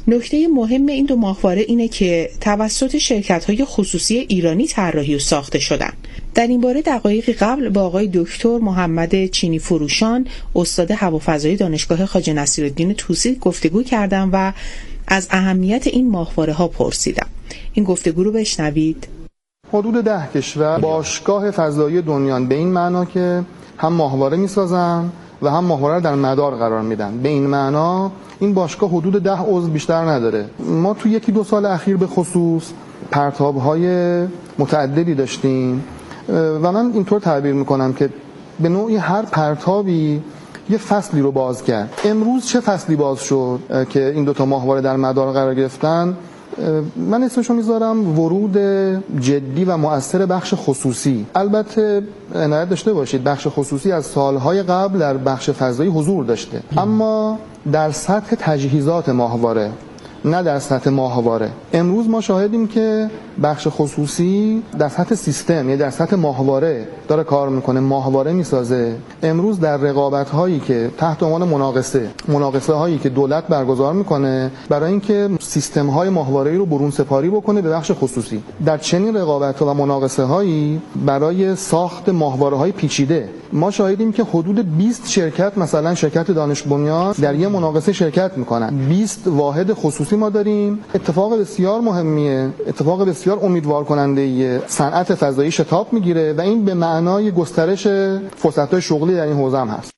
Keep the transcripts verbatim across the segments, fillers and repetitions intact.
نکته مهم این دو ماهواره اینه که توسط شرکت‌های خصوصی ایرانی طراحی و ساخته شدن. در این باره دقایقی قبل با آقای دکتر محمد چینی فروشان، استاد هوافضایی دانشگاه خواجه نصیرالدین طوسی گفتگو کردم و از اهمیت این ماهواره‌ها پرسیدم. این گفتگو رو بشنوید. حدود ده کشور باشگاه فضایی دنیا به این معنا که هم ماهواره می‌سازن و هم ماهواره در مدار قرار میدن. به این معنا این باشگاه حدود ده عضو بیشتر نداره. ما تو یکی دو سال اخیر به خصوص پرتاب‌های متعددی داشتیم و من اینطور تعبیر میکنم که به نوعی هر پرتابی یه فصلی رو باز کرد. امروز چه فصلی باز شد که این دوتا ماهواره در مدار قرار گرفتن؟ من اسمشو میذارم ورود جدی و مؤثر بخش خصوصی. البته عنایت داشته باشید بخش خصوصی از سالهای قبل در بخش فضایی حضور داشته، اما در سطح تجهیزات ماهواره، نه در سطح ماهواره. امروز ما شاهدیم که بخش خصوصی در سطح سیستم، یعنی در سطح ماهواره داره کار میکنه، ماهواره میسازه. امروز در رقابت هایی که تحت عنوان مناقصه مناقصه هایی که دولت برگزار میکنه برای اینکه سیستم های ماهواره‌ای رو برون سپاری بکنه به بخش خصوصی، در چنین رقابت ها و مناقصه هایی برای ساخت ماهواره های پیچیده ما شاهدیم که حدود بیست شرکت، مثلا شرکت دانش بنیان در یه مناقصه شرکت میکنن. بیست واحد خصوصی ما داریم. اتفاق بسیار مهمیه، اتفاق بسیار امیدوار کننده. صنعت فضایی شتاب میگیره و این به معنای گسترش فرصت‌های شغلی در این حوزه هم هست.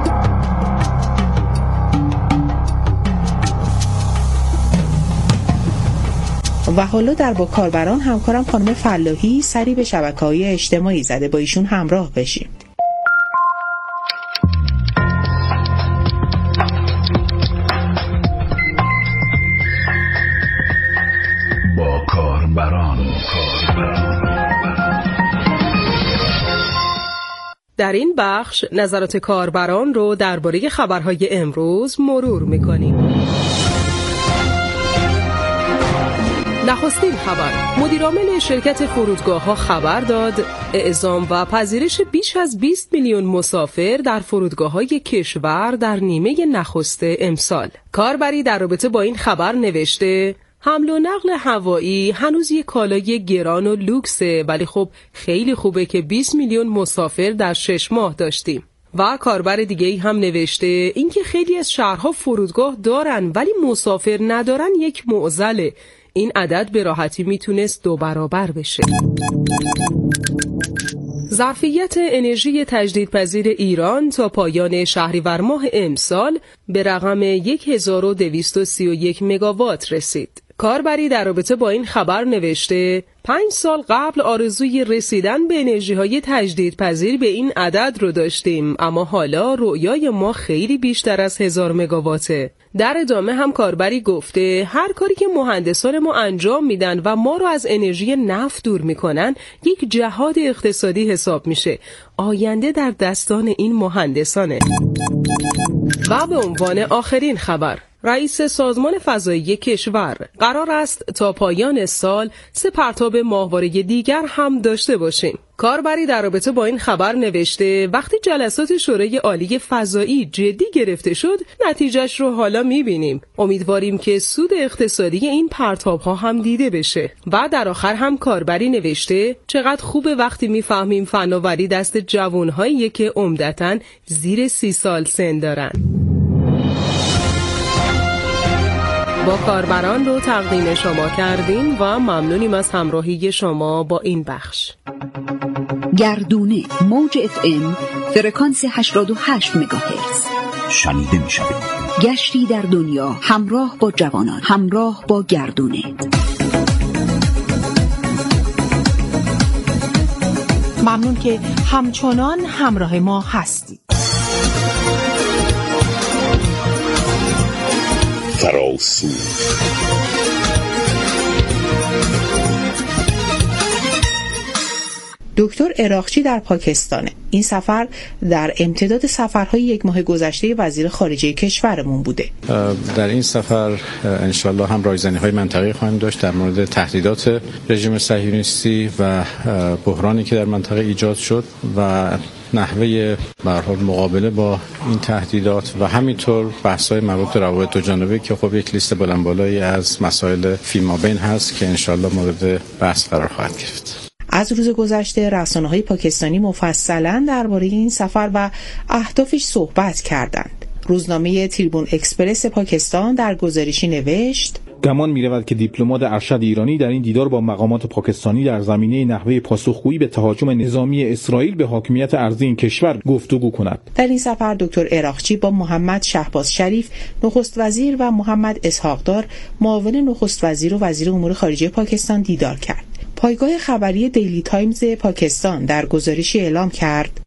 و حالا در با کاربران همکارم خانم فلاحی سری به شبکه‌های اجتماعی زده، با ایشون همراه بشیم. با کاربران. در این بخش نظرات کاربران رو درباره خبرهای امروز مرور می‌کنیم. نخستین خبر: مدیرعامل شرکت فرودگاه‌ها خبر داد اعزام و پذیرش بیش از بیست میلیون مسافر در فرودگاه‌های کشور در نیمه نخست امسال. کاربری در رابطه با این خبر نوشته: حمل و نقل هوایی هنوز یک کالای گران و لوکسه، ولی خب خیلی خوبه که بیست میلیون مسافر در شش ماه داشتیم. و کاربر دیگه‌ای هم نوشته اینکه خیلی از شهرها فرودگاه دارن ولی مسافر ندارن یک معضله. این عدد به راحتی میتونست دو برابر بشه. ظرفیت انرژی تجدیدپذیر ایران تا پایان شهریور ماه امسال به رقم هزار و دویست و سی و یک مگاوات رسید. کاربری در رابطه با این خبر نوشته پنج سال قبل آرزوی رسیدن به انرژی‌های تجدیدپذیر به این عدد رو داشتیم، اما حالا رؤیای ما خیلی بیشتر از هزار مگاواته. در ادامه هم کاربری گفته هر کاری که مهندسان ما انجام میدن و ما رو از انرژی نفت دور میکنن یک جهاد اقتصادی حساب میشه. آینده در دستان این مهندسانه. و به عنوان آخرین خبر: رئیس سازمان فضایی کشور قرار است تا پایان سال سه پرتاب ماهواره دیگر هم داشته باشیم. کاربری در رابطه با این خبر نوشته وقتی جلسات شورای عالی فضایی جدی گرفته شد نتیجهش رو حالا میبینیم. امیدواریم که سود اقتصادی این پرتاب ها هم دیده بشه. و در آخر هم کاربری نوشته چقدر خوبه وقتی میفهمیم فناوری دست جوانهاییه که عمدتاً زیر سی سال سن دارن. با کاربران رو تقدیم شما کردیم و ممنونیم از همراهی شما با این بخش. گردونه موج اف ام فرکانس هشتاد و هشت مگاهرتز شنیده می شود. گشتی در دنیا همراه با جوانان، همراه با گردونه. ممنون که همچنان همراه ما هستید. فراسو دکتر عراقچی در پاکستانه. این سفر در امتداد سفرهای یک ماه گذشته وزیر خارجه کشورمون بوده. در این سفر انشالله هم رایزنی‌های منطقه‌ای خواهیم داشت در مورد تهدیدات رژیم صهیونیستی و بحرانی که در منطقه ایجاد شد و نحوه به هر حال مقابله با این تهدیدات و همینطور بحث‌های مربوط به روابط دوجانبه که خب یک لیست بلند بالایی از مسائل فیمابین هست که انشالله مورد بحث قرار خواهد گرفت. از روز گذشته رسانه‌های پاکستانی مفصلاً درباره این سفر و اهدافش صحبت کردند. روزنامه تریبون اکسپرس پاکستان در گزارشی نوشت: گمان می‌رود که دیپلمات ارشد ایرانی در این دیدار با مقامات پاکستانی در زمینه نحوه پاسخگویی به تهاجم نظامی اسرائیل به حاکمیت ارضی این کشور گفتگو کند. در این سفر دکتر عراقچی با محمد شهباز شریف نخست وزیر و محمد اسحاقدار معاون نخست وزیر و وزیر امور خارجه پاکستان دیدار کرد. پایگاه خبری دیلی تایمز پاکستان در گزارشی اعلام کرد: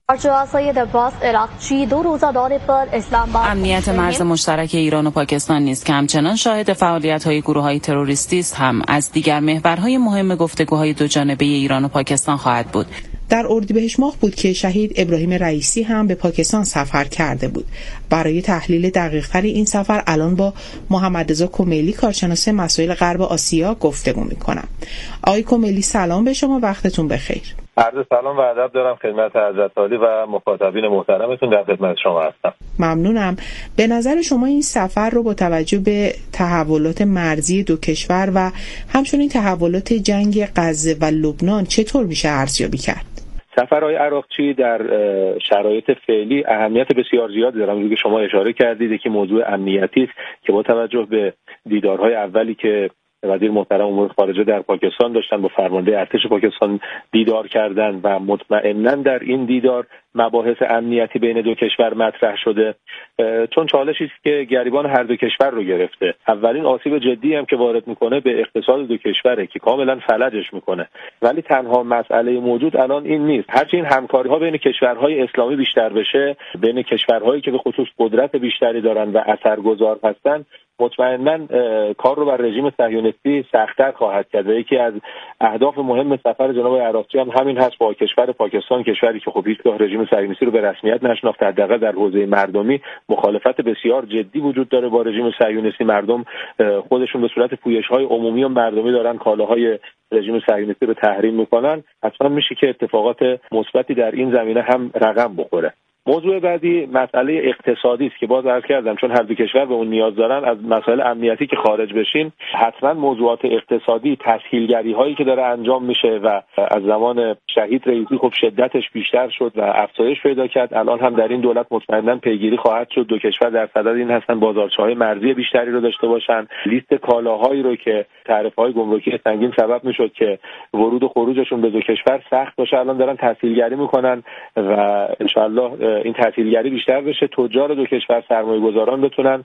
امنیت مرز مشترک ایران و پاکستان نیز که همچنان شاهد فعالیت‌های گروه‌های تروریستی است هم از دیگر محورهای مهم گفتگوهای دوجانبه ایران و پاکستان خواهد بود. در اردیبهشت ماه بود که شهید ابراهیم رئیسی هم به پاکستان سفر کرده بود. برای تحلیل دقیق‌تر این سفر الان با محمد رضا کمیلی کارشناس مسائل غرب آسیا گفتگو می‌کنم. آقای کمیلی سلام به شما، وقتتون بخیر. عرض سلام و ادب دارم خدمت حضرت عالی و مخاطبین محترمتون، در خدمت شما هستم. ممنونم. به نظر شما این سفر رو با توجه به تحولات مرزی دو کشور و همچنین تحولات جنگ غزه و لبنان چطور میشه ارزیابی کرد؟ سفرهای عراقچی در شرایط فعلی اهمیت بسیار زیادی دارن. همونجوری که شما اشاره کردید که موضوع امنیتی است که با توجه به دیدارهای اولی که وزیر محترم امور خارجه در پاکستان داشتن، با فرمانده ارتش پاکستان دیدار کردن و مطمئناً در این دیدار مباحث امنیتی بین دو کشور مطرح شده، چون چالشی است که گریبان هر دو کشور رو گرفته. اولین آسیب جدی هم که وارد میکنه به اقتصاد دو کشوره که کاملا فلجش میکنه، ولی تنها مسئله موجود الان این نیست. هرچی این همکاری ها بین کشورهای اسلامی بیشتر بشه، بین کشورهایی که به خصوص قدرت بیشتری دارن و اثرگذار هستن، مطمئناً کار رو بر رژیم صهیونیستی سخت‌تر خواهد کرد. و یکی از اهداف مهم سفر جناب عراقچی هم همین هست، با کشور پاکستان، کشوری که خب هیچگاه رژیم صهیونیستی رو به رسمیت نشناخته، حداقل در حوزه مردمی مخالفت بسیار جدی وجود داره با رژیم صهیونیستی. مردم خودشون به صورت پویش‌های عمومی و مردمی دارن کالاهای رژیم صهیونیستی رو تحریم میکنن. حتما میشه که اتفاقات مثبتی در این زمینه هم رقم بخوره. موضوع بعدی مسئله اقتصادی است که باز عرض کردم چون هر دو کشور به اون نیاز دارن. از مسائل امنیتی که خارج بشیم، حتما موضوعات اقتصادی، تسهیلگری هایی که داره انجام میشه و از زمان شهید رئیسی خب شدتش بیشتر شد و افزایش پیدا کرد، الان هم در این دولت مطمئنا پیگیری خواهد شد. دو کشور در صدد این هستن بازارچه‌های مرزی بیشتری رو داشته باشن. لیست کالاهایی رو که تعرفه‌های گمرکی سنگین سبب میشد که ورود و خروجشون به دو کشور سخت باشه، الان دارن تسهیلگری میکنن و ان شاءالله این تسهیلگری بیشتر بشه، تجار دو کشور، سرمایه‌گذاران بتونن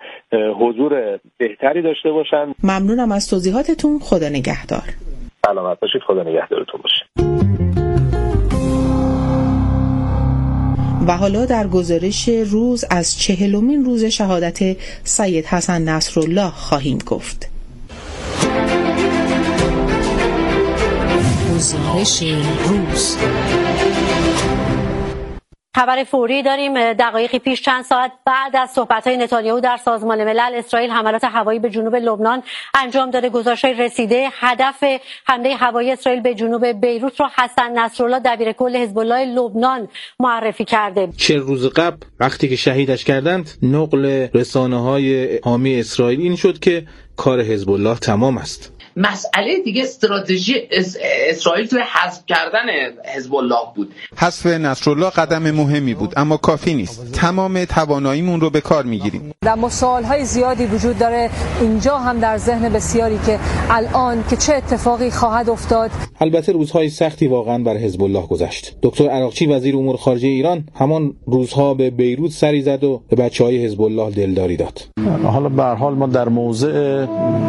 حضور بهتری داشته باشن. ممنونم از توضیحاتتون. خدا نگهدار. سلامت باشید. خدا نگهدارتون باشه. و حالا در گزارش روز از چهلمین روز شهادت سید حسن نصرالله خواهیم گفت. گزارش روز. خبر فوری داریم. دقایقی پیش چند ساعت بعد از صحبت‌های نتانیاهو در سازمان ملل، اسرائیل حملات هوایی به جنوب لبنان انجام داده. گزارش‌های رسیده هدف حمله هوایی اسرائیل به جنوب بیروت را حسن نصرالله دبیرکل حزب الله لبنان معرفی کرده. چه روز قبل وقتی که شهیدش کردند، نقل رسانه‌های حامی اسرائیل این شد که کار حزب الله تمام است. مسئله دیگه استراتژی اسرائیل توی حذف کردن حزب الله بود. حذف نصرالله قدم مهمی بود اما کافی نیست. تمام تواناییمون رو به کار میگیریم. در مسائل‌های زیادی وجود داره اینجا هم در ذهن بسیاری که الان که چه اتفاقی خواهد افتاد. البته روزهای سختی واقعا بر حزب الله گذشت. دکتر عراقچی وزیر امور خارجه ایران همان روزها به بیروت سری زد و به بچه‌های حزب الله دلداری داد. حالا به هر حال ما در موضع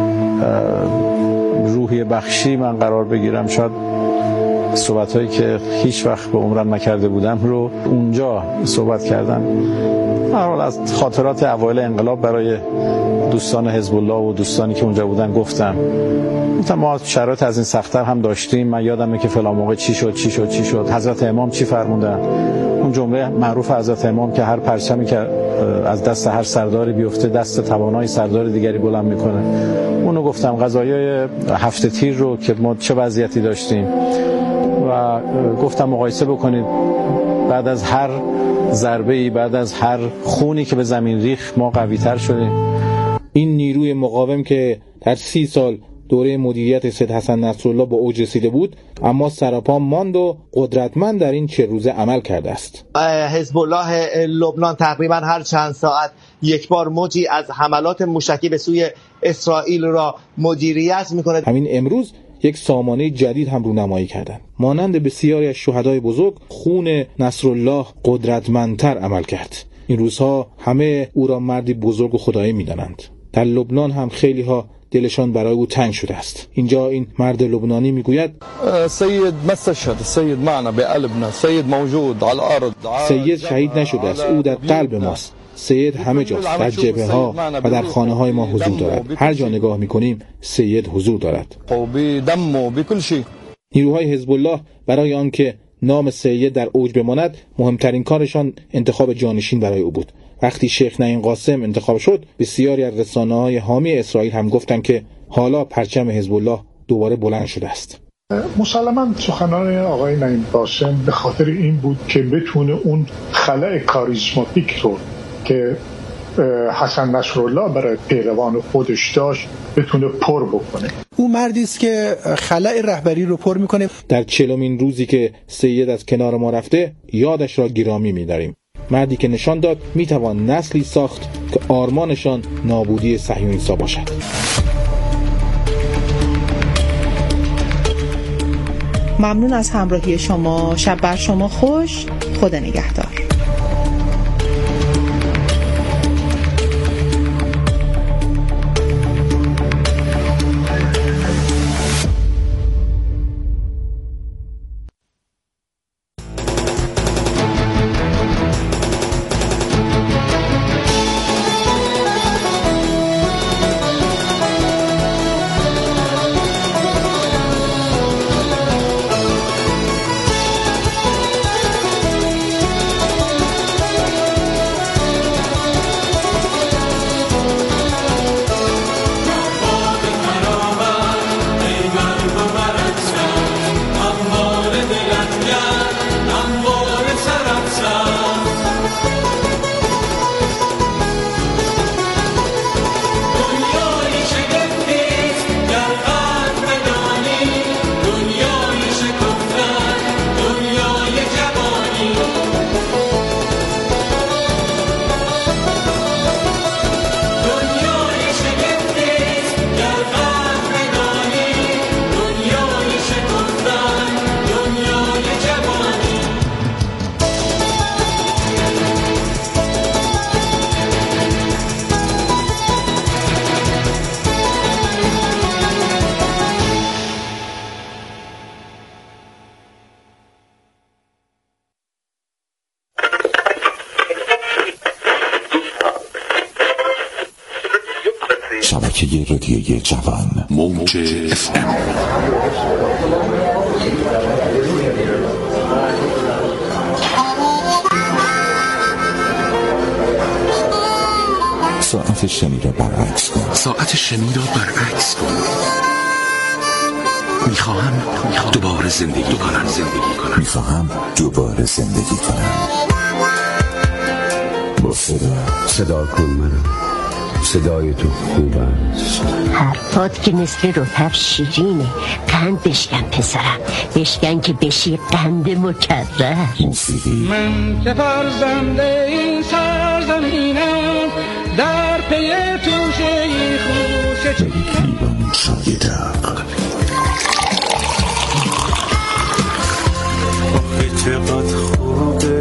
روحی بخشی من قرار بگیرم، شاید صحبت‌هایی که هیچ وقت به عمرم نکرده بودم رو اونجا صحبت کردم. به هر حال از خاطرات اوایل انقلاب برای دوستان حزب الله و دوستانی که اونجا بودن گفتم. ما شرایط از این سخت‌تر هم داشتیم. من یادمه که فلان موقع چی شد چی شد چی شد حضرت امام چی فرمودن. اون جمله معروف حضرت امام که هر پرچمی که از دست هر سرداری بیفته دست توانای سردار دیگری بلند میکنه. اونو گفتم. قضایای هفت تیر رو که ما چه وضعیتی داشتیم و گفتم مقایسه بکنید بعد از هر ضربه‌ای، بعد از هر خونی که به زمین ریخت ما قوی‌تر شدیم. این نیروی مقاوم که در سی سال دوره مدیریت سید حسن نصرالله به اوج رسیده بود، اما سراپا ماند و قدرتمند در این چه روزه عمل کرده است. حزب الله لبنان تقریبا هر چند ساعت یک بار موجی از حملات موشکی به سوی اسرائیل را مدیریت میکنه. همین امروز یک سامانه جدید هم رونمایی کردند. مانند بسیاری از شهدای بزرگ، خون نصرالله قدرتمندتر عمل کرد. این روزها همه او را مردی بزرگ و خدایی می‌دانند. در لبنان هم خیلی ها دلشان برای او تنگ شده است. اینجا این مرد لبنانی میگوید سید مستشهد، سید معنا بقلبنا، سید موجود على الارض. سید شهید نشده است، او در قلب ماست. سید همه جاست، در جبهه ها و در خانه های ما حضور دارد. هر جا نگاه میکنیم سید حضور دارد. نیروهای حزب الله برای آنکه نام سید در اوج بماند، مهمترین کارشان انتخاب جانشین برای او بود. وقتی شیخ نعیم قاسم انتخاب شد، بسیاری از رسانه‌های حامی اسرائیل هم گفتند که حالا پرچم حزب الله دوباره بلند شده است. مسلماً سخنان آقای نعیم قاسم به خاطر این بود که بتونه اون خلأ کاریزماتیک رو که حسن نصرالله برای پیروان خودش داشت بتونه پر بکنه. او مردی است که خلأ رهبری رو پر میکنه. در چهلمین روزی که سید از کنار ما رفته، یادش را گرامی می‌داریم. مردی که نشان داد میتوان نسلی ساخت که آرمانشان نابودی صهیونیست‌ها باشد. ممنون از همراهی شما. شب بر شما خوش. خدا نگهدار. شبکه رادیویی جوان موج اف ام. ساعت شنی را برعکس کن. ساعت شنی را برعکس کن. میخواهم دوباره زندگی کنم. زندگی کنم. میخواهم دوباره زندگی کنم. با صدا صدا کن منم. صدای تو خوب است. حرفات که مثل رطب شیرینه. قند بشکن پسرم، بشکن که بشی قند مکرر. موسیقی من که فرزنده این سرزمینم، در پی توشه خوش ملیکی و موشای دق. آخه چقدر خوبه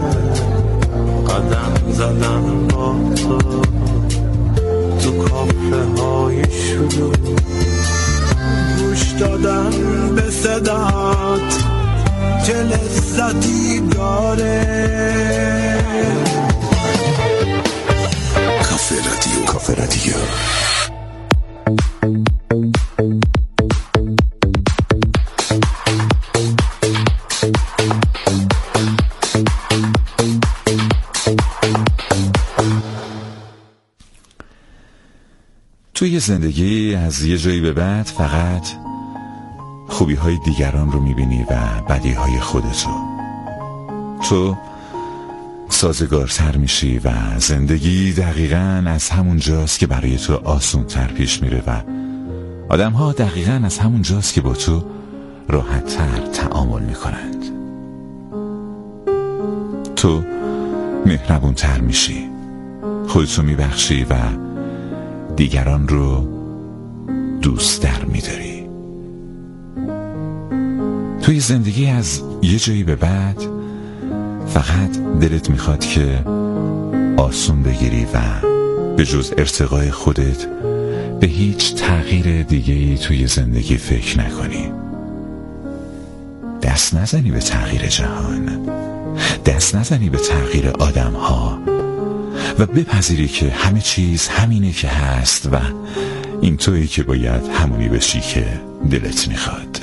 قدم زدن با تو تو کافه های شروع، گوش دادن به صدات چه لذتی داره. کافه رادیو. کافه رادیو. توی زندگی از یه جایی به بعد فقط خوبی های دیگران رو میبینی و بدی های خودتو. تو سازگارتر میشی و زندگی دقیقاً از همون جاست که برای تو آسونتر پیش میره و آدم ها دقیقاً از همون جاست که با تو راحتتر تعامل میکنند. تو مهربونتر میشی، خودتو میبخشی و دیگران رو دوست در میداری. توی زندگی از یه جایی به بعد فقط دلت میخواد که آسون بگیری و به جز ارتقای خودت به هیچ تغییر دیگه‌ای توی زندگی فکر نکنی. دست نزنی به تغییر جهان، دست نزنی به تغییر آدم ها و بپذیری که همه چیز همینه که هست و این تویی که باید همونی بشی که دلت میخواد.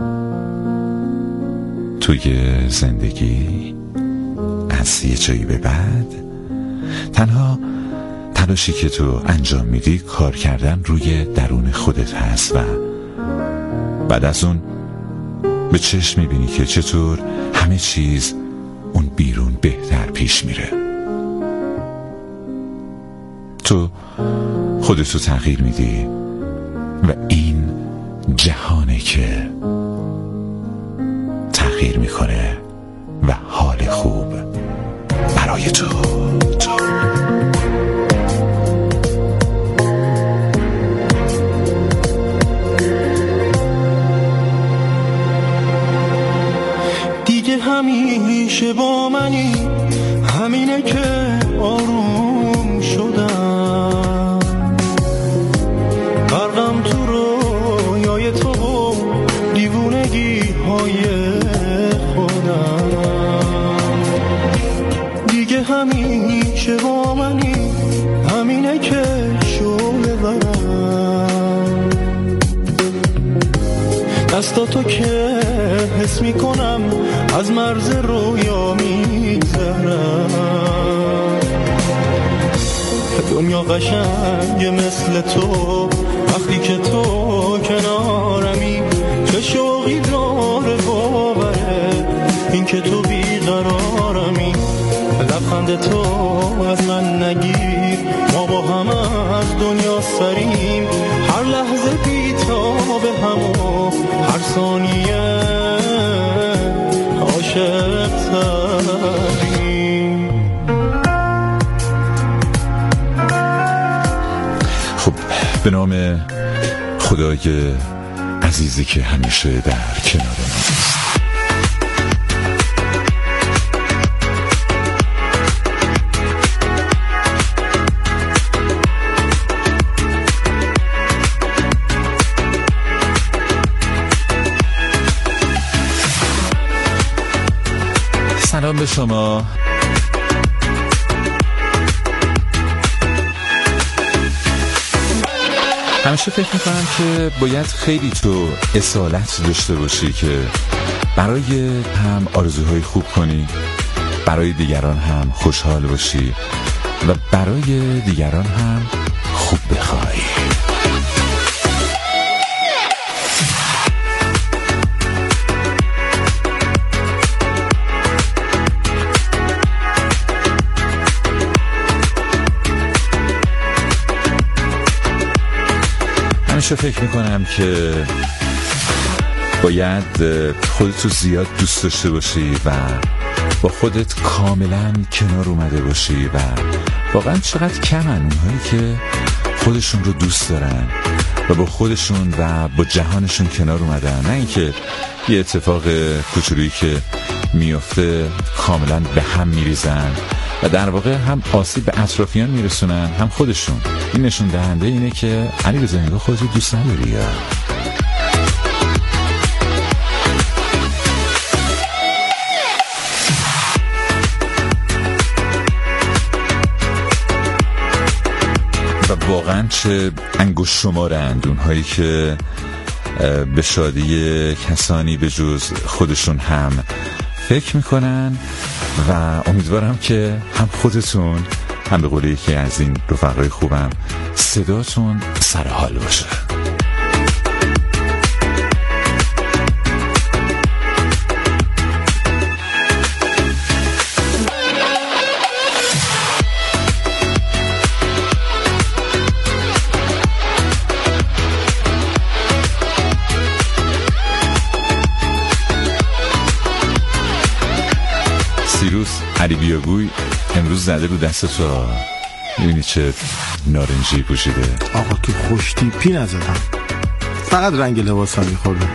توی زندگی از یه جایی به بعد تنها تلاشی که تو انجام میدی کار کردن روی درون خودت هست و بعد از اون به چشم میبینی که چطور همه چیز اون بیرون بهتر پیش میره. تو خودتو تغییر میدی و این جهانه که تغییر میکنه و حال خوب برای تو. تو دیگه همیشه با منی، همینه که آروم شدم، غرقم تو رویای تو و دیوونگی های خودم. دیگه همیشه با منی، همینه که شعله برم، دستاتو که حس میکنم از مرز رویا میگذرم. دنیا قشنگه مثل تو، وقتی که تو کنارمی، چه شوقی داره باوره این که تو بیقرارمی. لبخند تو از من نگیر، ما با هم از دنیا سریم، هر لحظه بی‌تاب هم و هر ثانیه عاشق تریم. خب به نام خدای عزیزی که همیشه در کنار ماست. سلام به شما. همیشه فکر میکنم که باید خیلی تو اصالت داشته باشی که برای هم آرزوهای خوب کنی، برای دیگران هم خوشحال باشی و برای دیگران هم خوب بخوای. همیشه فکر میکنم که باید خودتو زیاد دوست داشته باشی و با خودت کاملا کنار اومده باشی و واقعا چقدر کمن اونهایی که خودشون رو دوست دارن و با خودشون و با جهانشون کنار اومدن، نه اینکه یه اتفاق کوچولویی که میفته کاملا به هم میریزن و در واقع هم آسیب به اطرافیان میرسونن هم خودشون. این نشون دهنده اینه که علی رضا انگار خودت رو دوست نداری. یا و واقعا چه انگشت شمارند اونهایی که به شادی کسانی به جز خودشون هم فکر میکنن و امیدوارم که هم خودتون هم به قول یکی از این رفقای خوبم صداتون سر حال باشه. علی بیاگوی امروز زده رو دست تو، میبینی چه نارنجی پوشیده. آقا که خوش تیپی نزدم، فقط رنگ لباس هم میخوردم.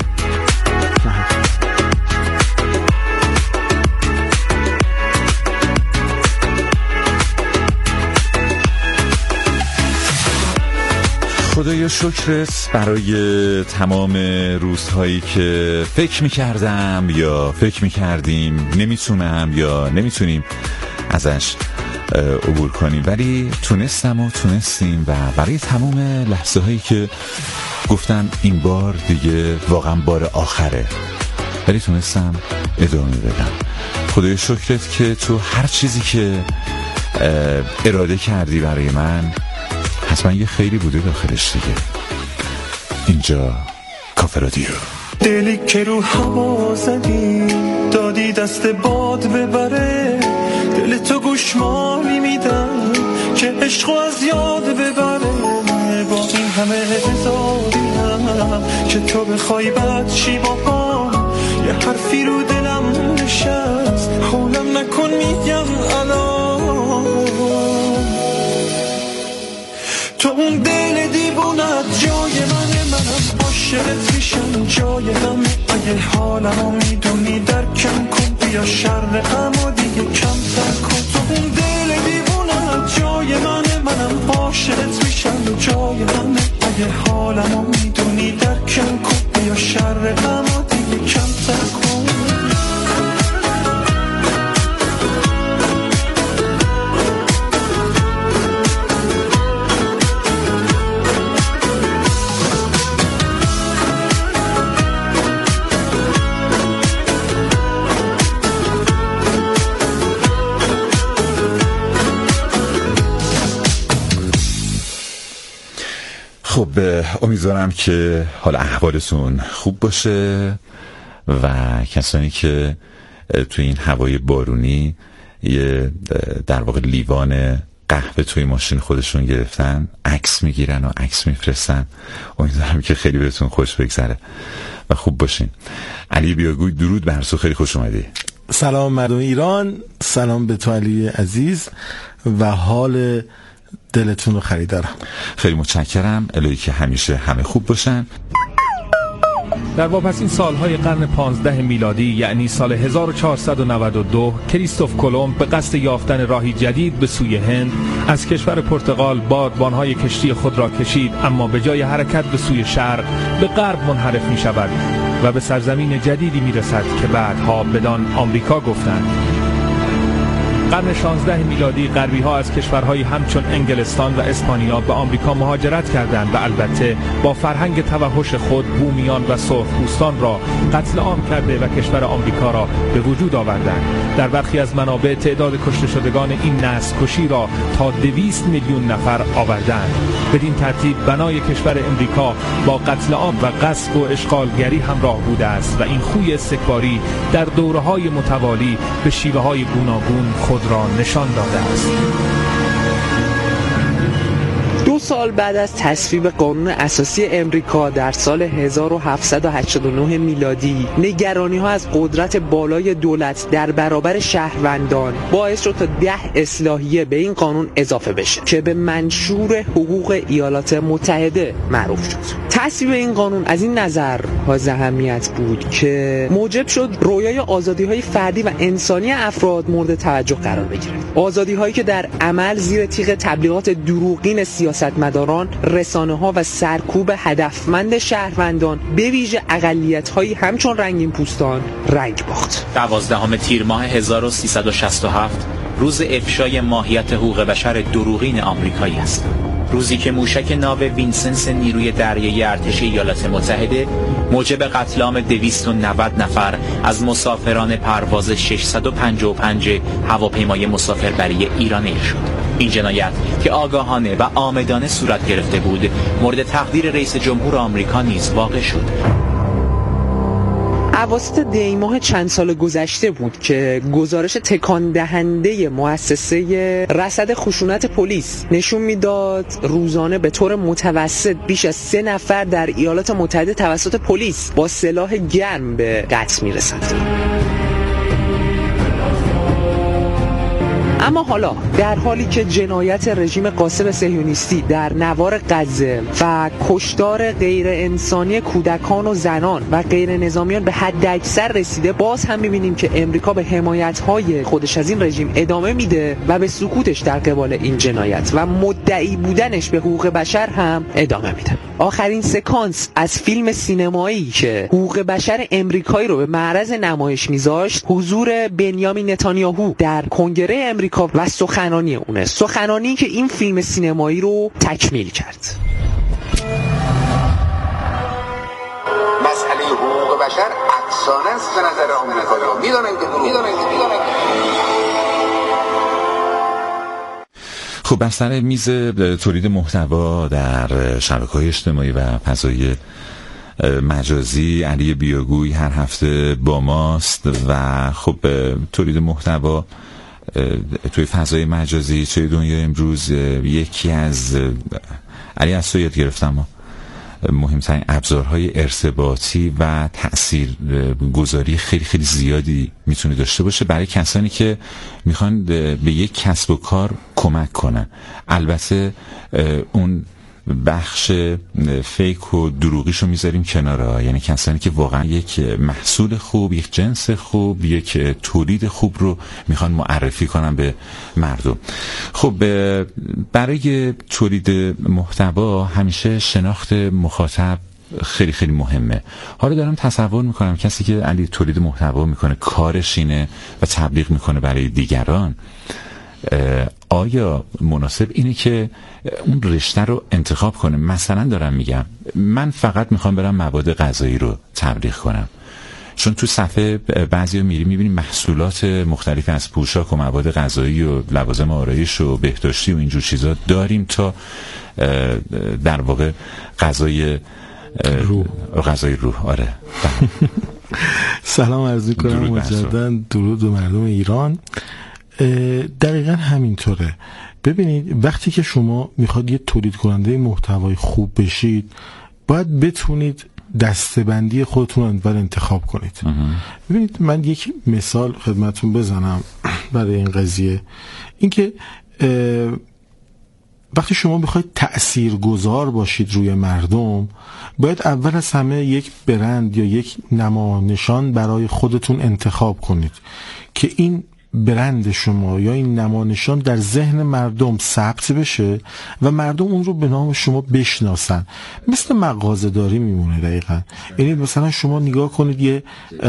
خدایا شکرت برای تمام روزهایی که فکر میکردم یا فکر میکردیم نمیتونم یا نمیتونیم ازش عبور کنیم، ولی تونستم و تونستیم، و برای تمام لحظه هایی که گفتم این بار دیگه واقعا بار آخره، ولی تونستم ادامه بدم. خدایا شکرت که تو هر چیزی که اراده کردی برای من حتما یه خیلی بوده داخلش دیگه. اینجا کافه رادیو. دلی که رو هوا زدی دادی دست باد ببره، دل تو گوشمالی میدم که عشقو از یاد ببره. با این همه هزاریم که تو بخوای بد چی با یه حرفی رو دلم نشست، حولم نکن میگم الان. تو اون دل دیوونت جای منه، منم عاشقت میشم جای همه. اگه حالمو میدونی درکم کن، بیا شر اما دیگه کم تر کن. تو اون دل دیوونت جای منه، منم عاشقت میشم جای همه. اگه حالمو میدونی درکم کن، بیا شر اما دیگه کم تر کن. خب امیدوارم که حال احوالتون خوب باشه و کسانی که توی این هوای بارونی یه در واقع لیوان قهوه توی ماشین خودشون گرفتن عکس میگیرن و عکس میفرستن، امیدوارم که خیلی بهتون خوش بگذره و خوب باشین. علی بیاگوی درود بر تو، خیلی خوش اومدی. سلام مردم ایران، سلام به تو علی عزیز و حال دلتون رو خریدارم. خیلی متشکرم، الهی که همیشه همه خوب باشن. در واپسین سالهای قرن پانزده میلادی یعنی سال هزار و چهارصد و نود و دو کریستوف کلمب به قصد یافتن راهی جدید به سوی هند از کشور پرتغال بادبانهای کشتی خود را کشید، اما به جای حرکت به سوی شرق به غرب منحرف می شود و به سرزمین جدیدی می رسد که بعدها بدان آمریکا گفتند. قرن شانزده میلادی غربی ها از کشورهای همچون انگلستان و اسپانیا به آمریکا مهاجرت کردند و البته با فرهنگ توحش خود بومیان و سرخپوستان را قتل عام کرده و کشور آمریکا را به وجود آوردند. در برخی از منابع تعداد کشته شدگان این نسل کشی را تا دویست میلیون نفر آوردند. بدین ترتیب بنای کشور امریکا با قتل عام و غصب و اشغالگری همراه بوده است و این خوی استکباری در دوره‌های متوالی به شیوه‌های گوناگون خود را نشان داده است. دو سال بعد از تصویب قانون اساسی امریکا در سال هزار و هفتصد و هشتاد و نه میلادی، نگرانی‌ها از قدرت بالای دولت در برابر شهروندان باعث شد تا ده اصلاحیه به این قانون اضافه بشه که به منشور حقوق ایالات متحده معروف شد. تصویب این قانون از این نظر حائز اهمیت بود که موجب شد رویای آزادی‌های فردی و انسانی افراد مورد توجه قرار بگیرد. آزادی‌هایی که در عمل زیر تیغ تبلیغات دروغین سیاستمداران، رسانه‌ها و سرکوب هدفمند شهروندان به ویژه اقلیت‌هایی همچون رنگین پوستان رنگ باخت. دوازدهم تیر ماه هزار و سیصد و شصت و هفت روز افشای ماهیت حقوق بشر دروغین آمریکایی است. روزی که موشک ناو وینسنس نیروی دریایی ارتش ایالات متحده موجب قتل عام دویست و نود نفر از مسافران پرواز ششصد و پنجاه و پنج هواپیمای مسافربری ایرانی شد. این جنایت که آگاهانه و عامدانه صورت گرفته بود مورد تقدیر رئیس جمهور آمریکا نیز واقع شد. اواسط دی ماه چند سال گذشته بود که گزارش تکان دهنده مؤسسه رصد خشونت پلیس نشون میداد روزانه به طور متوسط بیش از سه نفر در ایالات متحده توسط پلیس با سلاح گرم به قتل میرسند. اما حالا در حالی که جنایت رژیم قاسم صهیونیستی در نوار غزه و کشتار غیر انسانی کودکان و زنان و غیر نظامیان به حد اکثر رسیده، باز هم می‌بینیم که امریکا به حمایت‌های خودش از این رژیم ادامه میده و به سکوتش در قبال این جنایت و مدعی بودنش به حقوق بشر هم ادامه میده. آخرین سکانس از فیلم سینمایی که حقوق بشر امریکایی رو به معرض نمایش میذاشت، حضور بنیامین نتانیاهو در کنگره امریکا و سخنرانی اونه، سخنرانی که این فیلم سینمایی رو تکمیل کرد. مسئله حقوق بشر افسانه است به نظر آمریکایی‌ها. میدونن که میدونن که میدونن خب بر سر میز تولید محتوا در شبکه‌های اجتماعی و فضای مجازی علی بیاگوی هر هفته با ماست و خب تولید محتوا توی فضای مجازی توی دنیا امروز یکی از علی از تو یاد گرفتم مهمترین ابزارهای ارتباطی و تأثیر گذاری خیلی خیلی زیادی میتونه داشته باشه برای کسانی که میخوان به یک کسب و کار کمک کنن. البته اون بخش فیک و دروغیشو میذاریم کناره، یعنی کسانی که واقعا یک محصول خوب، یک جنس خوب، یک تولید خوب رو میخوان معرفی کنن به مردم. خب برای تولید محتوا همیشه شناخت مخاطب خیلی خیلی مهمه. حالا دارم تصور میکنم کسی که علی تولید محتوا میکنه، کارش اینه و تبلیغ میکنه برای دیگران، آیا مناسب اینه که اون رشته رو انتخاب کنه؟ مثلا دارم میگم من فقط میخوام برم مواد غذایی رو تبلیغ کنم، چون تو صفحه بعضیا میری میبینیم محصولات مختلف از پوشاک و مواد غذایی و لوازم آرایش و بهداشتی و اینجور چیزا داریم تا در واقع غذای روح. غذای روح. آره. سلام عرض می‌کنم مجدداً، درود به مردم ایران. دقیقا همینطوره. ببینید وقتی که شما میخواد یه تولید کننده محتوای خوب بشید، باید بتونید دسته‌بندی خودتون رو اول انتخاب کنید. ببینید من یک مثال خدمتون بزنم برای این قضیه. اینکه وقتی شما بخواید تأثیرگذار باشید روی مردم، باید اول از همه یک برند یا یک نمانشان برای خودتون انتخاب کنید که این برند شما یا این نمانشان در ذهن مردم ثبت بشه و مردم اون رو به نام شما بشناسن. مثل مغازه داری میمونه دقیقا. یعنی مثلا شما نگاه کنید یه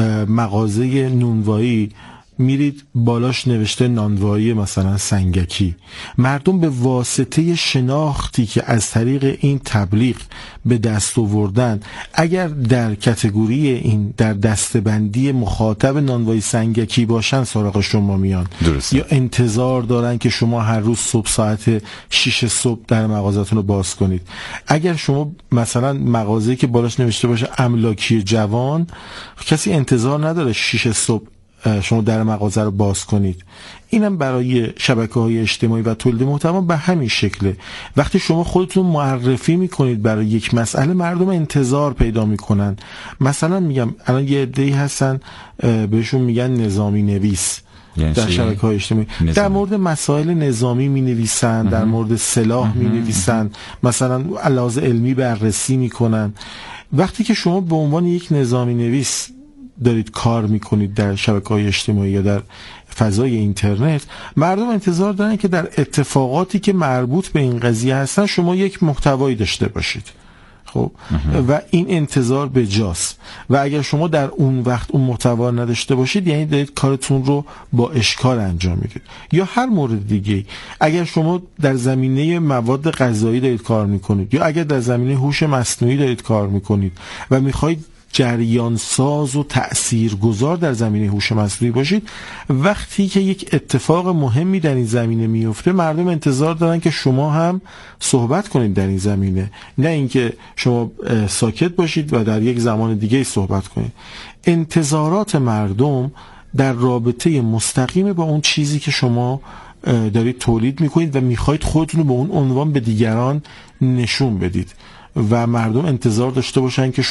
مغازه نونوایی، میرید بالاش نوشته نانوایی مثلا سنگکی، مردم به واسطه شناختی که از طریق این تبلیغ به دست آوردن، اگر در کتگوری این در دستبندی مخاطب نانوایی سنگکی باشن سراغ شما میان. درسته. یا انتظار دارن که شما هر روز صبح ساعت شش صبح در مغازتون رو باز کنید. اگر شما مثلا مغازه‌ای که بالاش نوشته باشه املاکی جوان، کسی انتظار نداره شش صبح شما در مغازه رو باز کنید. اینم برای شبکه‌های اجتماعی و تولید محتوا به همین شکله. وقتی شما خودتون معرفی میکنید برای یک مسئله، مردم انتظار پیدا میکنن. مثلا میگم الان یه عده‌ای هستن بهشون میگن نظامی نویس در شبکه‌های اجتماعی، نظامی. در مورد مسائل نظامی می‌نویسن، در مورد سلاح می‌نویسن، مثلا علاوه علمی بررسی میکنن. وقتی که شما به عنوان یک نظامی نویس دارید کار میکنید در شبکه‌های اجتماعی یا در فضای اینترنت، مردم انتظار دارن که در اتفاقاتی که مربوط به این قضیه هستن شما یک محتوایی داشته باشید. خب و این انتظار به جاست و اگر شما در اون وقت اون محتوا نداشته باشید، یعنی دارید کارتون رو با اشکال انجام میدید. یا هر مورد دیگه، اگر شما در زمینه مواد غذایی دارید کار میکنید یا اگر در زمینه هوش مصنوعی دارید کار میکنید و میخواید جریان ساز و تأثیرگذار در زمینه هوش مصنوعی باشید، وقتی که یک اتفاق مهمی در این زمینه میفته، مردم انتظار دارن که شما هم صحبت کنید در این زمینه، نه اینکه شما ساکت باشید و در یک زمان دیگه صحبت کنید. انتظارات مردم در رابطه مستقیم با اون چیزی که شما دارید تولید میکنید و میخواید خودتون رو به اون عنوان به دیگران نشون بدید و مردم انتظار داشته باشن که